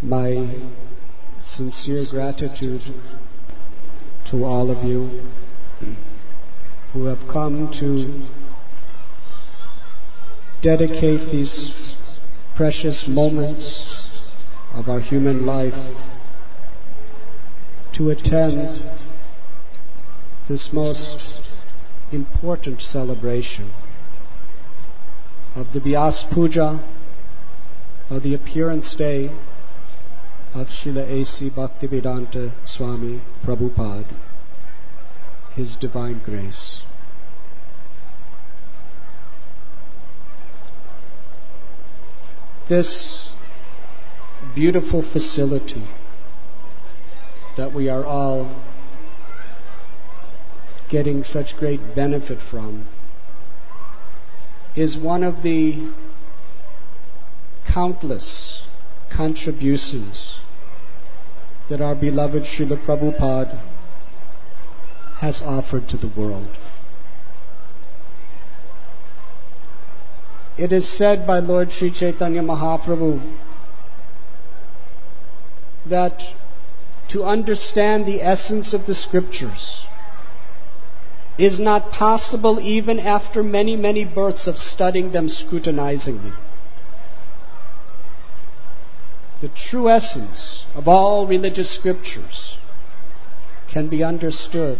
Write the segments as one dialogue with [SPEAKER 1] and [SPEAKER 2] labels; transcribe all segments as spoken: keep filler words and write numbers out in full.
[SPEAKER 1] My sincere gratitude to all of you who have come to dedicate these precious moments of our human life to attend this most important celebration of the Vyas Puja, or the appearance day of Srila A C Bhaktivedanta Swami Prabhupada, His Divine Grace. This beautiful facility that we are all getting such great benefit from is one of the countless contributions that our beloved Srila Prabhupada has offered to the world. It is said by Lord Sri Chaitanya Mahaprabhu that to understand the essence of the scriptures is not possible even after many, many births of studying them scrutinizingly. The true essence of all religious scriptures can be understood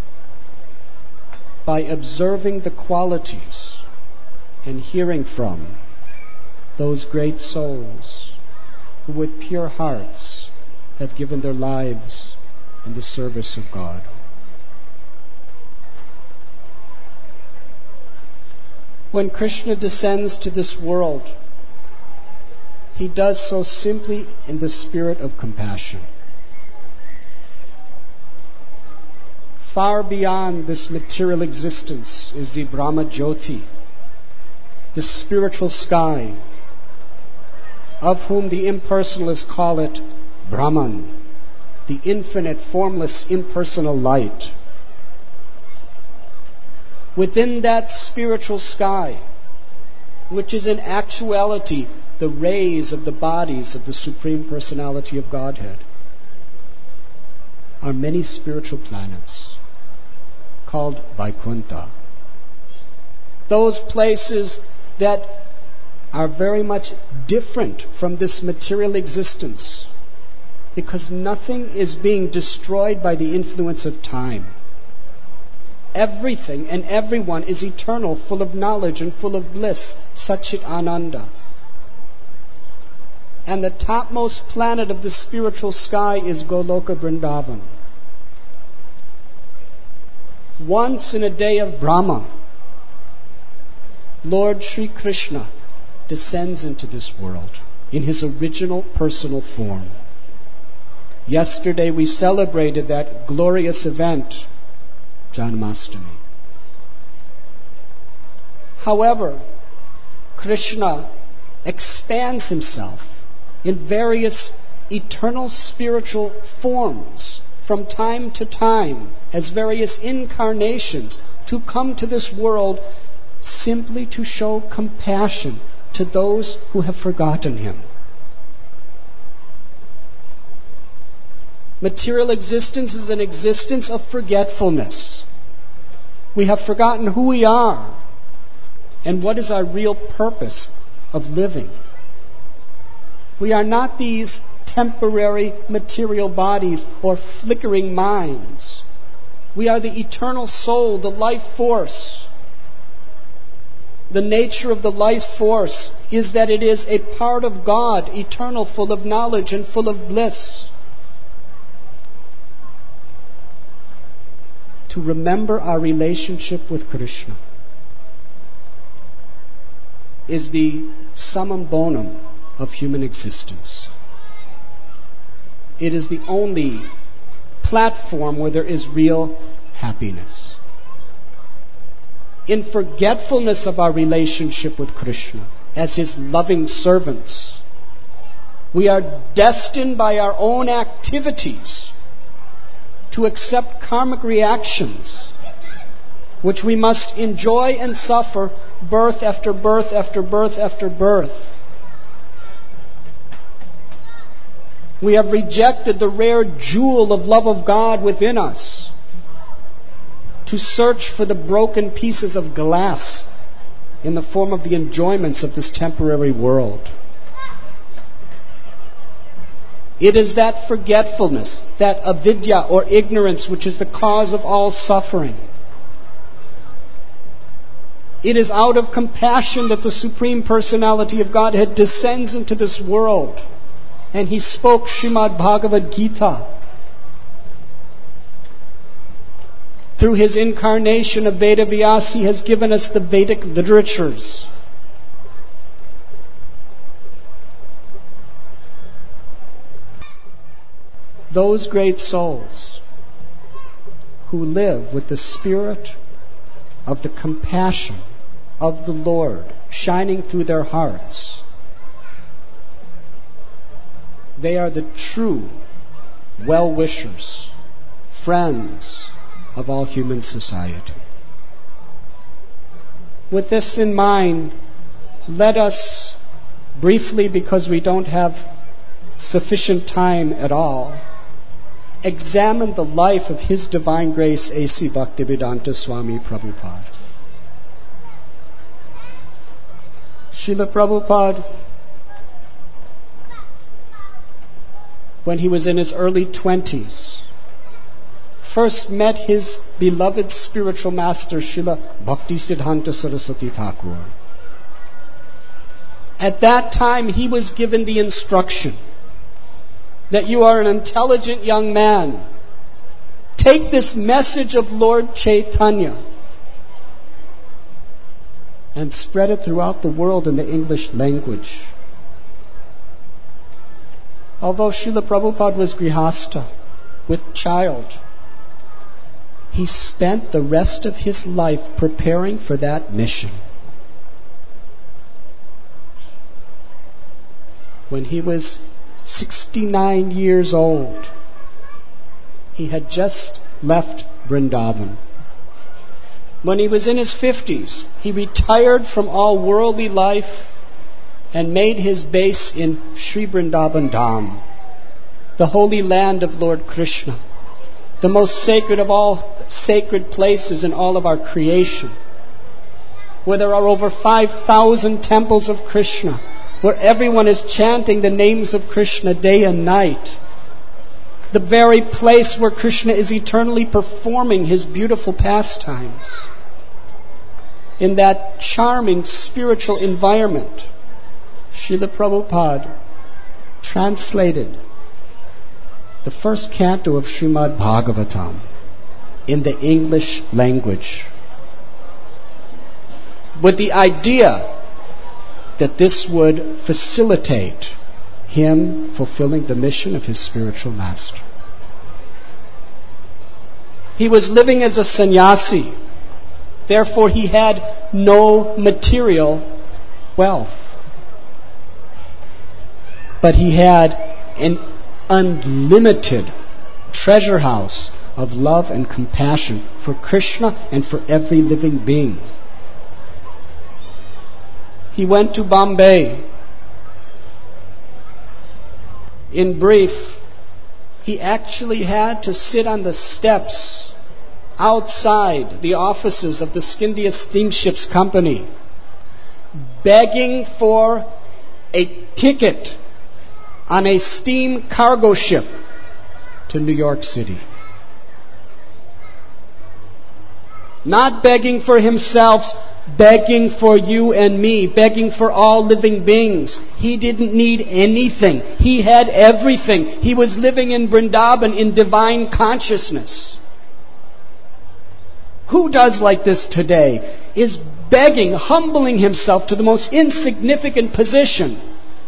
[SPEAKER 1] by observing the qualities and hearing from those great souls who with pure hearts have given their lives in the service of God. When Krishna descends to this world, He does so simply in the spirit of compassion. Far beyond this material existence is the Brahma Jyoti, the spiritual sky, of whom the impersonalists call it Brahman, the infinite, formless, impersonal light. Within that spiritual sky, which is in actuality the rays of the bodies of the Supreme Personality of Godhead, are many spiritual planets called Vaikuntha. Those places that are very much different from this material existence, because nothing is being destroyed by the influence of time. Everything and everyone is eternal, full of knowledge and full of bliss, Satchit Ananda. And the topmost planet of the spiritual sky is Goloka Vrindavan. Once in a day of Brahma, Lord Sri Krishna descends into this world in His original personal form. Yesterday we celebrated that glorious event, Janmashtami. However, Krishna expands Himself in various eternal spiritual forms from time to time as various incarnations to come to this world simply to show compassion to those who have forgotten Him. Material existence is an existence of forgetfulness. We have forgotten who we are and what is our real purpose of living. We are not these temporary material bodies or flickering minds. We are the eternal soul, the life force. The nature of the life force is that it is a part of God, eternal, full of knowledge and full of bliss. To remember our relationship with Krishna is the summum bonum of human existence. It is the only platform where there is real happiness. In forgetfulness of our relationship with Krishna as His loving servants, we are destined by our own activities to accept karmic reactions, which we must enjoy and suffer birth after birth after birth after birth. We have rejected the rare jewel of love of God within us to search for the broken pieces of glass in the form of the enjoyments of this temporary world. It is that forgetfulness, that avidya or ignorance, which is the cause of all suffering. It is out of compassion that the Supreme Personality of Godhead descends into this world. And He spoke Srimad Bhagavad Gita. Through His incarnation of Veda Vyas, He has given us the Vedic literatures. Those great souls who live with the spirit of the compassion of the Lord shining through their hearts, they are the true well-wishers, friends of all human society. With this in mind, let us briefly, because we don't have sufficient time at all, examine the life of His Divine Grace A C Bhaktivedanta Swami Prabhupada. Srila Prabhupada, when he was in his early twenties, first met his beloved spiritual master, Srila Bhaktisiddhanta Saraswati Thakur. At that time, he was given the instruction that you are an intelligent young man. Take this message of Lord Chaitanya and spread it throughout the world in the English language. Although Srila Prabhupada was grihasta, with child, he spent the rest of his life preparing for that mission. When he was sixty-nine years old, he had just left Vrindavan. When he was in his fifties, he retired from all worldly life and made his base in Sri Vrindavan Dham, the holy land of Lord Krishna, the most sacred of all sacred places in all of our creation, where there are over five thousand temples of Krishna, where everyone is chanting the names of Krishna day and night. The very place where Krishna is eternally performing His beautiful pastimes. In that charming spiritual environment, Srila Prabhupada translated the first canto of Srimad Bhagavatam in the English language, with the idea that this would facilitate him fulfilling the mission of his spiritual master. He was living as a sannyasi, therefore he had no material wealth. But he had an unlimited treasure house of love and compassion for Krishna and for every living being. He went to Bombay. In brief, he actually had to sit on the steps outside the offices of the Scindia Steamships Company, begging for a ticket on a steam cargo ship to New York City. Not begging for himself, begging for you and me, begging for all living beings. He didn't need anything. He had everything. He was living in Vrindavan in divine consciousness. Who does like this today? Is begging, humbling himself to the most insignificant position,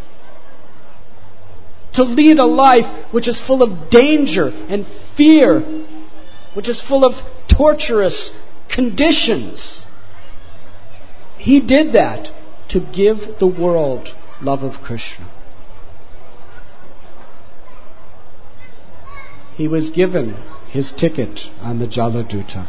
[SPEAKER 1] to lead a life which is full of danger and fear, which is full of torturous conditions. He did that to give the world love of Krishna. He was given his ticket on the Jaladuta.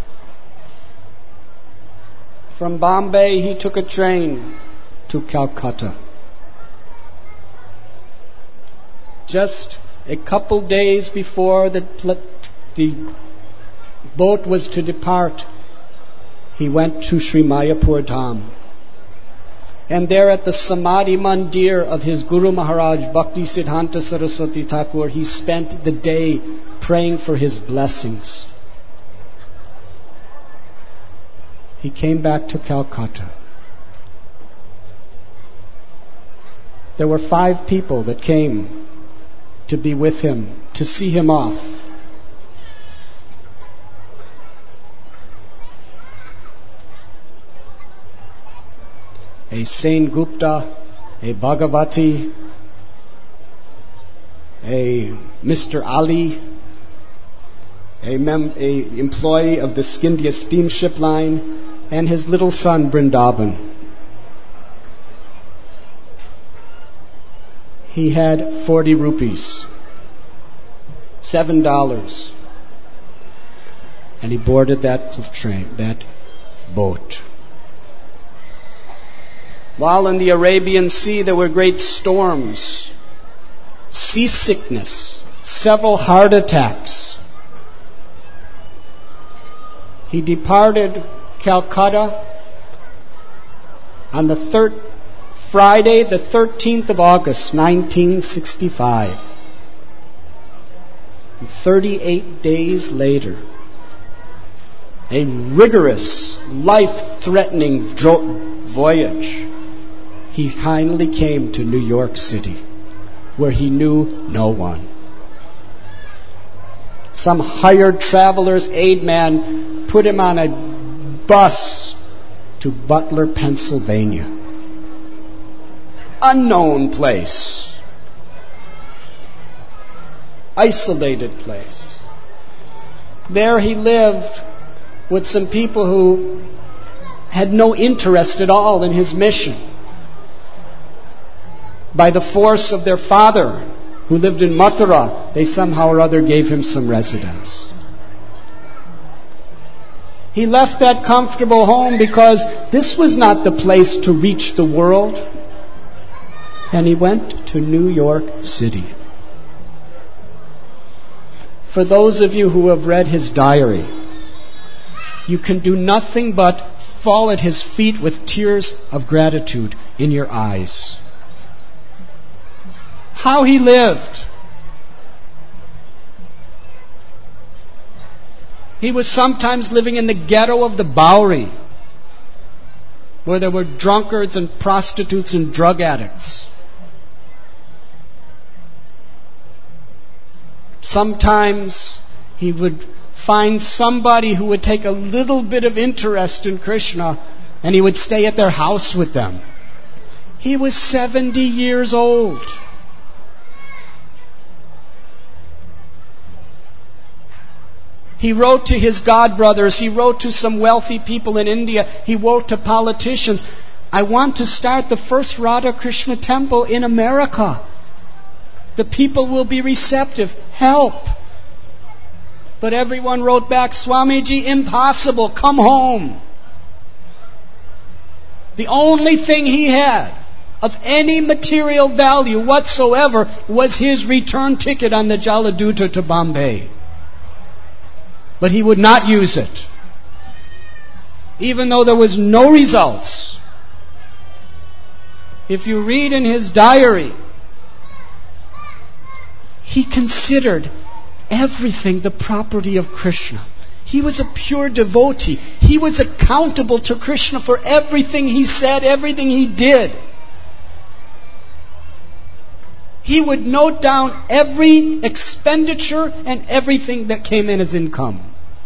[SPEAKER 1] From Bombay, he took a train to Calcutta. just a couple days before the, pl- the boat was to depart, he went to Sri Mayapur Dham. And there at the Samadhi Mandir of his Guru Maharaj, Bhakti Siddhanta Saraswati Thakur, he spent the day praying for his blessings. He came back to Calcutta. There were five people that came to be with him, to see him off. A Saint Gupta, a Bhagavati, a Mister Ali, a, mem- a employee of the Scindia steamship line, and his little son Vrindavan. He had forty rupees, seven dollars, and he boarded that train, that boat. While in the Arabian Sea there were great storms, seasickness, several heart attacks. He departed Calcutta on the third Friday, the thirteenth of August, nineteen sixty-five. And thirty-eight days later, a rigorous, life-threatening dro- voyage, he finally came to New York City, where he knew no one. Some hired traveler's aid man put him on a bus to Butler, Pennsylvania. Unknown place. Isolated place. There he lived with some people who had no interest at all in his mission. By the force of their father, who lived in Mathura, they somehow or other gave him some residence. He left that comfortable home because this was not the place to reach the world. And he went to New York City. For those of you who have read his diary, you can do nothing but fall at his feet with tears of gratitude in your eyes. How he lived. He was sometimes living in the ghetto of the Bowery, where there were drunkards and prostitutes and drug addicts. Sometimes he would find somebody who would take a little bit of interest in Krishna, and he would stay at their house with them. He was seventy years old. He wrote to his godbrothers. He wrote to some wealthy people in India. He wrote to politicians. I want to start the first Radha Krishna temple in America. The people will be receptive. Help. But everyone wrote back, Swamiji, impossible. Come home. The only thing he had of any material value whatsoever was his return ticket on the Jaladuta to Bombay. But he would not use it. Even though there was no results. If you read in his diary, he considered everything the property of Krishna. He was a pure devotee. He was accountable to Krishna for everything he said, everything he did. He would note down every expenditure and everything that came in as income.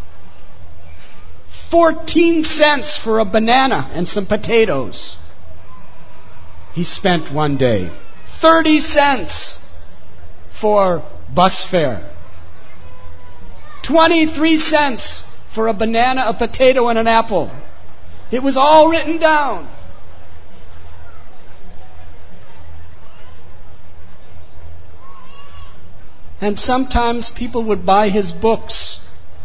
[SPEAKER 1] Fourteen cents for a banana and some potatoes he spent one day. Thirty cents for bus fare. Twenty-three cents for a banana, a potato, and an apple. It was all written down. And sometimes people would buy his books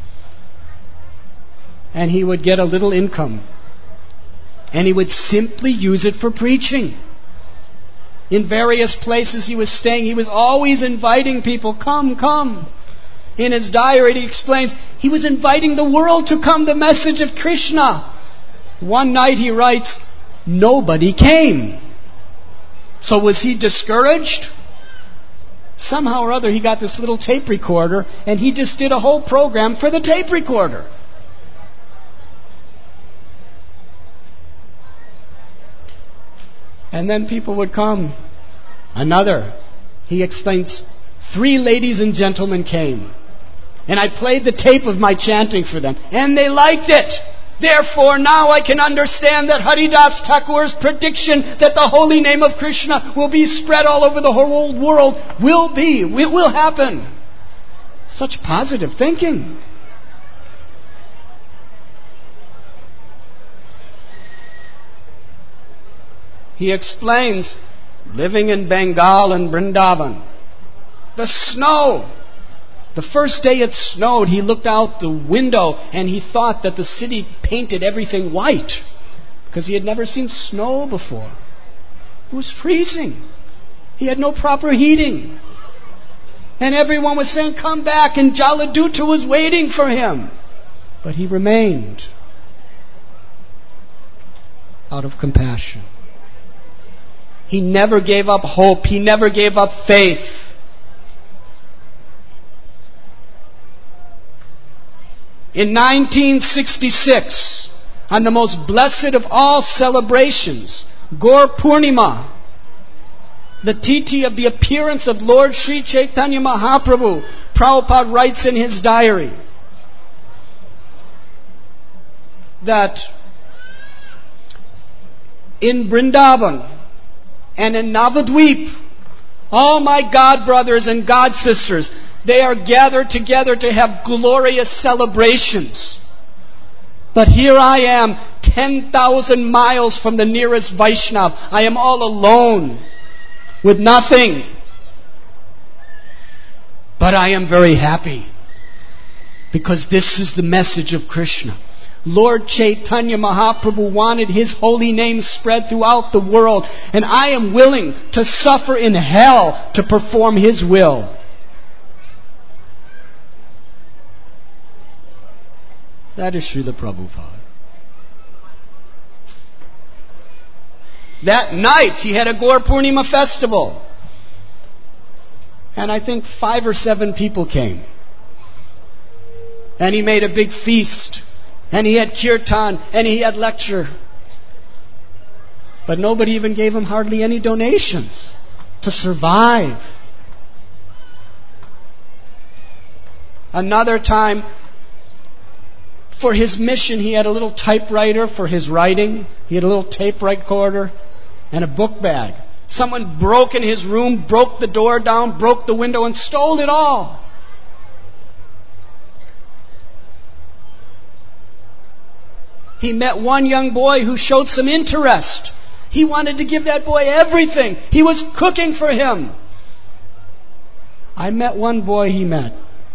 [SPEAKER 1] and he would get a little income. And he would simply use it for preaching. In various places he was staying, he was always inviting people, come, come. In his diary he explains, he was inviting the world to come, the message of Krishna. One night he writes, nobody came. So was he discouraged? Somehow or other he got this little tape recorder and he just did a whole program for the tape recorder. And then people would come. Another. He explains, three ladies and gentlemen came. And I played the tape of my chanting for them. And they liked it. Therefore, now I can understand that Haridas Thakur's prediction that the holy name of Krishna will be spread all over the whole world will be, it will happen. Such positive thinking. He explains, living in Bengal and Vrindavan, the snow. The first day it snowed, he looked out the window and he thought that the city painted everything white because he had never seen snow before. It was freezing. He had no proper heating. And everyone was saying, come back, and Jaladuta was waiting for him. But he remained out of compassion. He never gave up hope. He never gave up faith. In nineteen sixty-six, on the most blessed of all celebrations, Gaur Purnima, the tithi of the appearance of Lord Sri Chaitanya Mahaprabhu, Prabhupada writes in his diary that in Vrindavan and in Navadvip, all my God brothers and God sisters, they are gathered together to have glorious celebrations. But here I am, ten thousand miles from the nearest Vaishnav. I am all alone, with nothing. But I am very happy, because this is the message of Krishna. Lord Chaitanya Mahaprabhu wanted His holy name spread throughout the world, and I am willing to suffer in hell to perform His will. That is Srila Prabhupada. That night he had a Gaur Purnima festival. And I think five or seven people came. And he made a big feast. And he had kirtan. And he had lecture. But nobody even gave him hardly any donations to survive. Another time, for his mission, he had a little typewriter for his writing. He had a little tape recorder and a book bag. Someone broke in his room, broke the door down, broke the window, and stole it all. He met one young boy who showed some interest. He wanted to give that boy everything. He was cooking for him. I met one boy he met,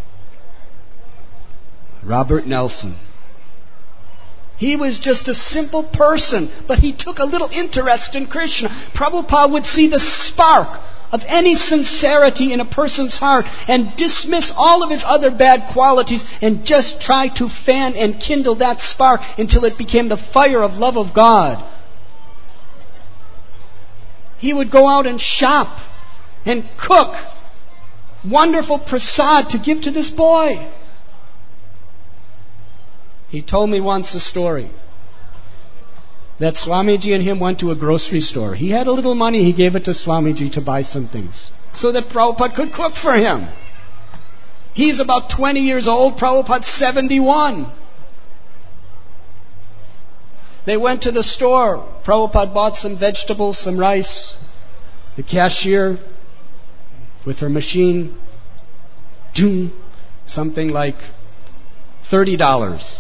[SPEAKER 1] Robert Nelson. He was just a simple person, but he took a little interest in Krishna. Prabhupada would see the spark of any sincerity in a person's heart and dismiss all of his other bad qualities and just try to fan and kindle that spark until it became the fire of love of God. He would go out and shop and cook wonderful prasad to give to this boy. He told me once a story that Swamiji and him went to a grocery store. He had a little money. He gave it to Swamiji to buy some things so that Prabhupada could cook for him. He's about twenty years old. Prabhupada's seventy-one. They went to the store. Prabhupada bought some vegetables, some rice. The cashier, with her machine, something like thirty dollars.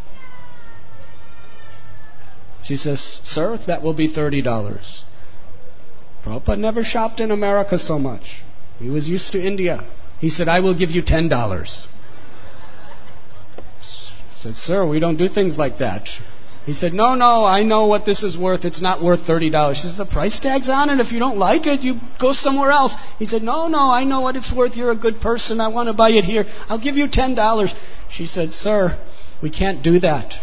[SPEAKER 1] She says, sir, that will be thirty dollars. Prabhupada never shopped in America so much. He was used to India. He said, I will give you ten dollars. Said, sir, we don't do things like that. He said, no, no, I know what this is worth. It's not worth thirty dollars. She says, the price tag's on it. If you don't like it, you go somewhere else. He said, no, no, I know what it's worth. You're a good person. I want to buy it here. I'll give you ten dollars. She said, sir, we can't do that.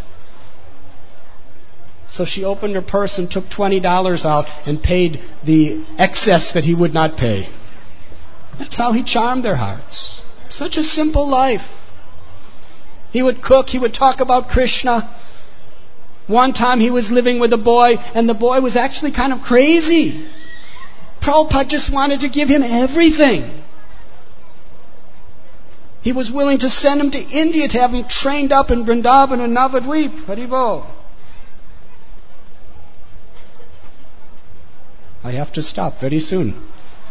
[SPEAKER 1] So she opened her purse and took twenty dollars out and paid the excess that he would not pay. That's how he charmed their hearts. Such a simple life. He would cook. He would talk about Krishna. One time he was living with a boy, and the boy was actually kind of crazy. Prabhupada just wanted to give him everything. He was willing to send him to India to have him trained up in Vrindavan and Navadvip. Haribol. I have to stop very soon.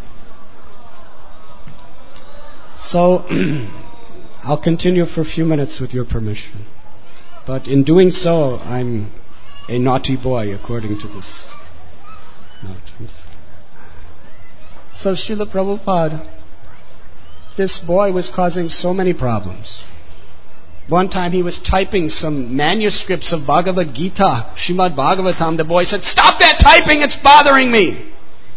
[SPEAKER 1] So, I'll continue for a few minutes with your permission. But in doing so, I'm a naughty boy, according to this note. So Srila Prabhupada, this boy was causing so many problems. One time he was typing some manuscripts of Bhagavad Gita, Srimad Bhagavatam. The boy said, stop that typing, it's bothering me.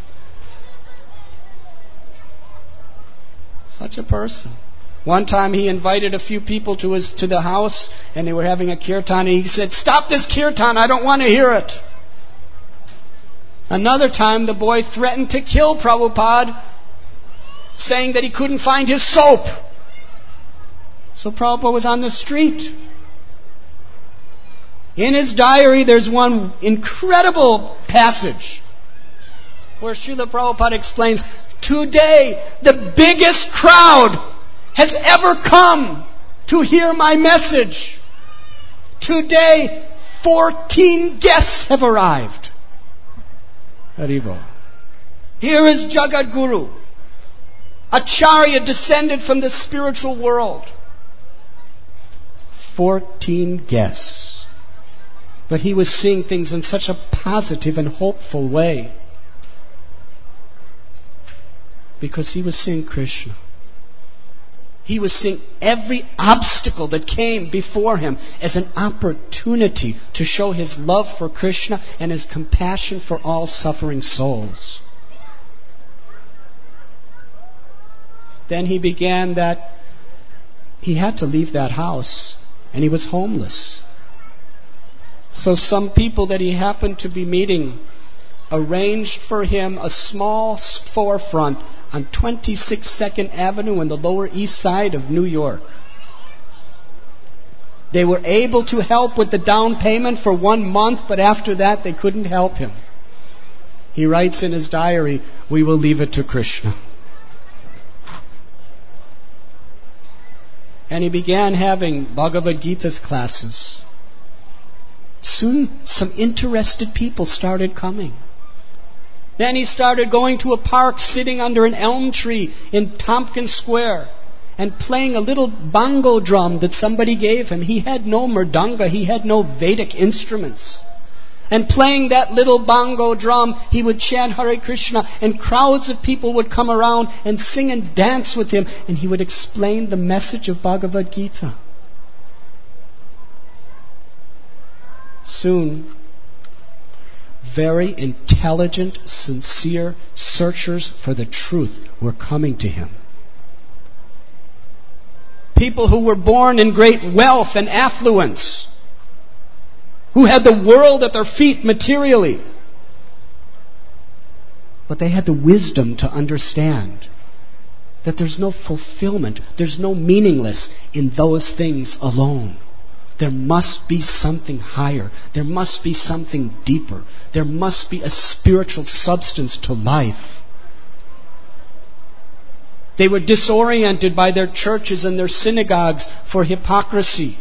[SPEAKER 1] Such a person. One time he invited a few people to his to the house, and they were having a kirtan, and he said, stop this kirtan, I don't want to hear it. Another time the boy threatened to kill Prabhupada, saying that he couldn't find his soap. So Prabhupada was on the street. In his diary there's one incredible passage where Srila Prabhupada explains, today the biggest crowd has ever come to hear my message. Today, fourteen guests have arrived. Haribo. Here is Jagat Guru, Acharya descended from the spiritual world. Fourteen guests. But he was seeing things in such a positive and hopeful way. Because he was seeing Krishna. He was seeing every obstacle that came before him as an opportunity to show his love for Krishna and his compassion for all suffering souls. Then he began that he had to leave that house, and he was homeless. So some people that he happened to be meeting arranged for him a small storefront on twenty-six second Avenue in the Lower East Side of New York. They were able to help with the down payment for one month, but after that they couldn't help him. He writes in his diary, we will leave it to Krishna. And he began having Bhagavad Gita's classes. Soon some interested people started coming. Then he started going to a park, sitting under an elm tree in Tompkins Square and playing a little bongo drum that somebody gave him. He had no mridanga, he had no Vedic instruments. And playing that little bongo drum, he would chant Hare Krishna, and crowds of people would come around and sing and dance with him, and he would explain the message of Bhagavad Gita. Soon, very intelligent, sincere searchers for the truth were coming to him. People who were born in great wealth and affluence, who had the world at their feet materially, but they had the wisdom to understand that there's no fulfillment, there's no meaningless in those things alone. There must be something higher. There must be something deeper. There must be a spiritual substance to life. They were disoriented by their churches and their synagogues for hypocrisy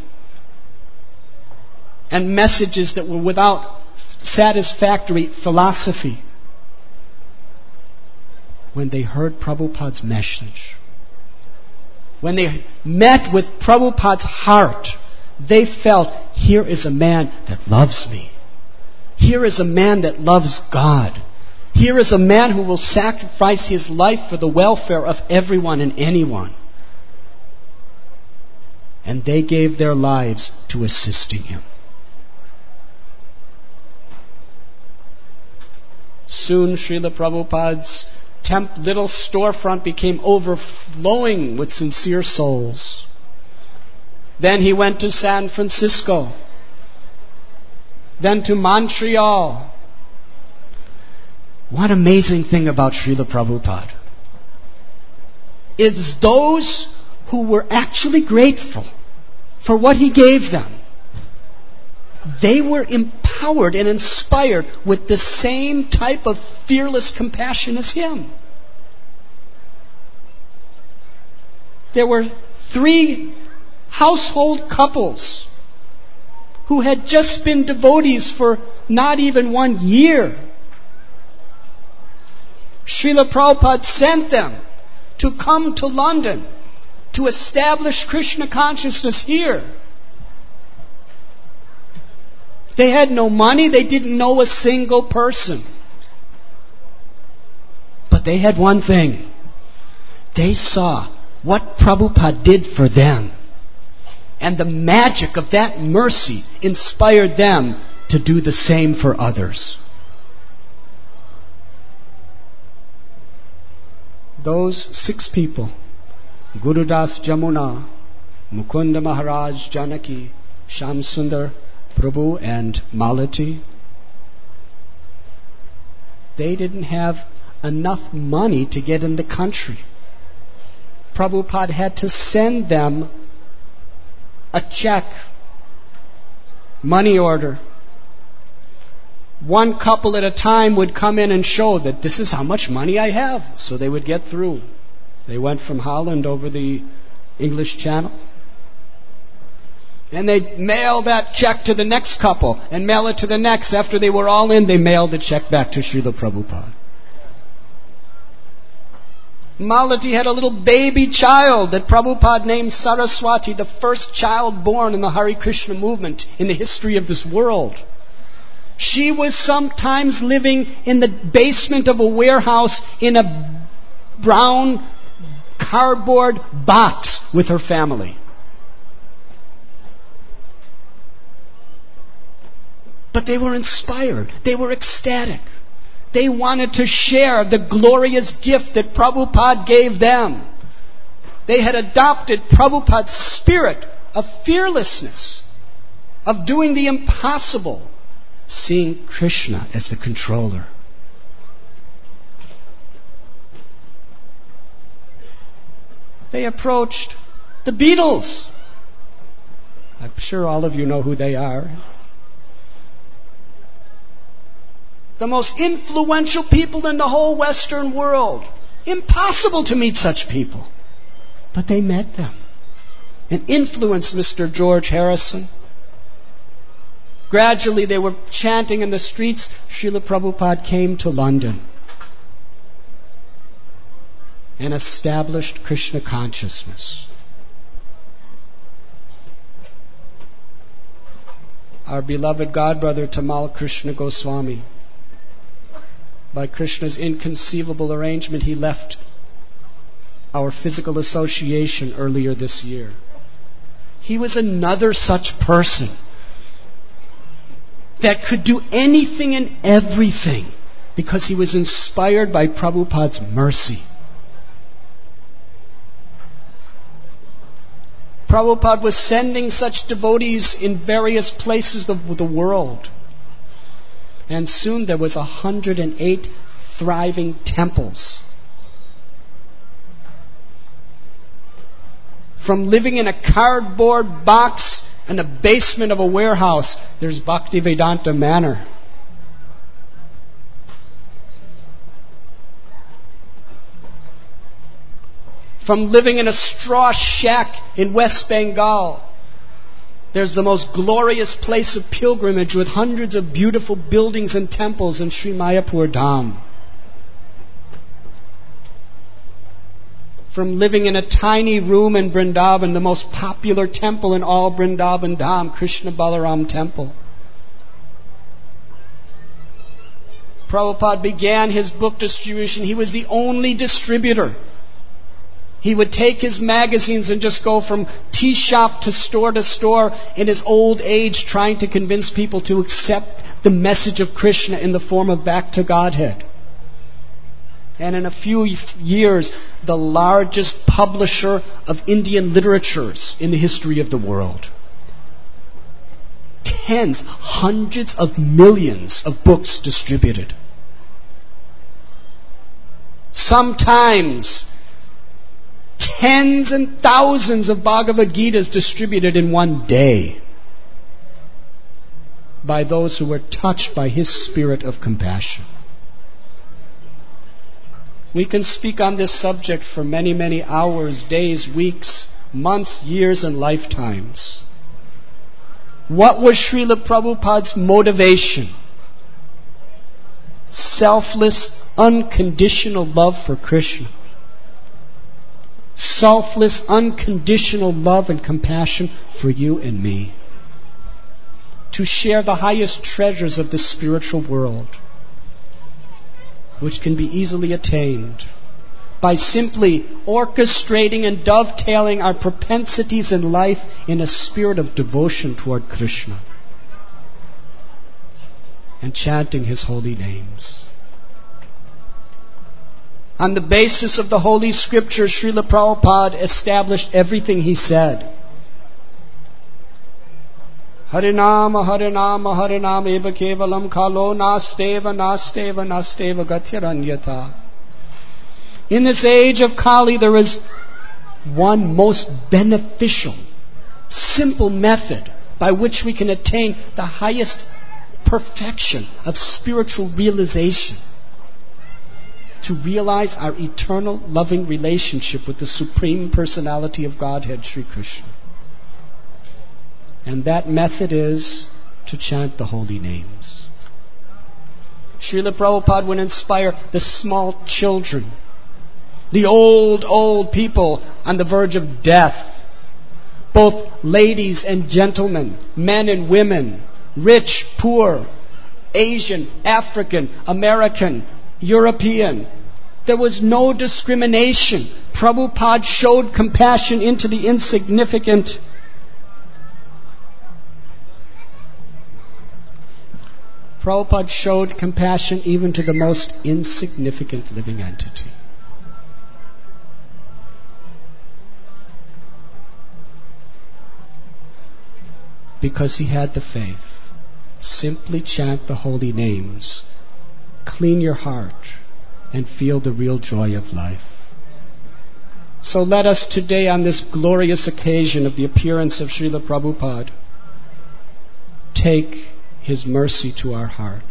[SPEAKER 1] and messages that were without satisfactory philosophy. When they heard Prabhupada's message, when they met with Prabhupada's heart, they felt, here is a man that loves me. Here is a man that loves God. Here is a man who will sacrifice his life for the welfare of everyone and anyone. And they gave their lives to assisting him. Soon Srila Prabhupada's temp- little storefront became overflowing with sincere souls. Then he went to San Francisco. Then to Montreal. One amazing thing about Srila Prabhupada is those who were actually grateful for what he gave them, they were empowered and inspired with the same type of fearless compassion as him. There were three household couples who had just been devotees for not even one year. Srila Prabhupada sent them to come to London to establish Krishna consciousness here. They had no money, they didn't know a single person. But they had one thing. They saw what Prabhupada did for them. And the magic of that mercy inspired them to do the same for others. Those six people, Gurudas Jamuna, Mukunda Maharaj Janaki, Shamsundar Prabhu and Malati, they didn't have enough money to get in the country. Prabhupada had to send them a check, money order. One couple at a time would come in and show that this is how much money I have, so they would get through. They went from Holland over the English Channel. And they'd mail that check to the next couple and mail it to the next. After they were all in, they mailed the check back to Srila Prabhupada. Malati had a little baby child that Prabhupada named Saraswati, the first child born in the Hare Krishna movement in the history of this world. She was sometimes living in the basement of a warehouse in a brown cardboard box with her family. But they were inspired. They were ecstatic. They wanted to share the glorious gift that Prabhupada gave them. They had adopted Prabhupada's spirit of fearlessness, of doing the impossible, seeing Krishna as the controller. They approached the Beatles. I'm sure all of you know who they are. The most influential people in the whole Western world. Impossible to meet such people. But they met them and influenced Mister George Harrison. Gradually they were chanting in the streets. Srila Prabhupada came to London and established Krishna consciousness. Our beloved godbrother Tamal Krishna Goswami, by Krishna's inconceivable arrangement, he left our physical association earlier this year. He was another such person that could do anything and everything because he was inspired by Prabhupada's mercy. Prabhupada was sending such devotees in various places of the world. And soon there was one hundred eight thriving temples. From living in a cardboard box in the basement of a warehouse, there's Bhaktivedanta Manor. From living in a straw shack in West Bengal, there's the most glorious place of pilgrimage with hundreds of beautiful buildings and temples in Sri Mayapur Dham. From living in a tiny room in Vrindavan, the most popular temple in all Vrindavan Dham, Krishna Balaram Temple. Prabhupada began his book distribution. He was the only distributor. He would take his magazines and just go from tea shop to store to store in his old age, trying to convince people to accept the message of Krishna in the form of Back to Godhead. And in a few years, the largest publisher of Indian literatures in the history of the world. Tens, hundreds of millions of books distributed. Sometimes tens and thousands of Bhagavad Gitas distributed in one day by those who were touched by his spirit of compassion. We can speak on this subject for many, many hours, days, weeks, months, years, and lifetimes. What was Srila Prabhupada's motivation? Selfless, unconditional love for Krishna. Selfless, unconditional love and compassion for you and me. To share the highest treasures of the spiritual world, which can be easily attained by simply orchestrating and dovetailing our propensities in life in a spirit of devotion toward Krishna and chanting his holy names. On the basis of the Holy Scriptures, Srila Prabhupada established everything he said. Harinama, Harinama, Harinama eva kevalam kalo nasteva, nasteva, nasteva gatyaranyata. In this age of Kali, there is one most beneficial, simple method by which we can attain the highest perfection of spiritual realization. To realize our eternal loving relationship with the Supreme Personality of Godhead, Sri Krishna. And that method is to chant the holy names. Srila Prabhupada would inspire the small children, the old, old people on the verge of death, both ladies and gentlemen, men and women, rich, poor, Asian, African, American, European. There was no discrimination. Prabhupada showed compassion into the insignificant. Prabhupada showed compassion even to the most insignificant living entity. Because he had the faith. Simply chant the holy names. Clean your heart and feel the real joy of life. So let us today, on this glorious occasion of the appearance of Srila Prabhupada, take his mercy to our heart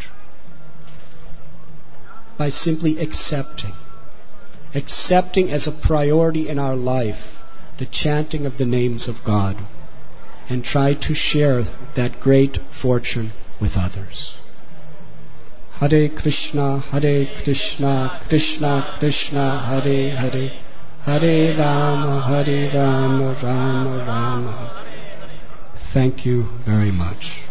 [SPEAKER 1] by simply accepting, accepting as a priority in our life the chanting of the names of God, and try to share that great fortune with others. Hare Krishna, Hare Krishna, Krishna Krishna, Hare Hare, Hare Rama, Hare Rama, Rama Rama. Thank you very much.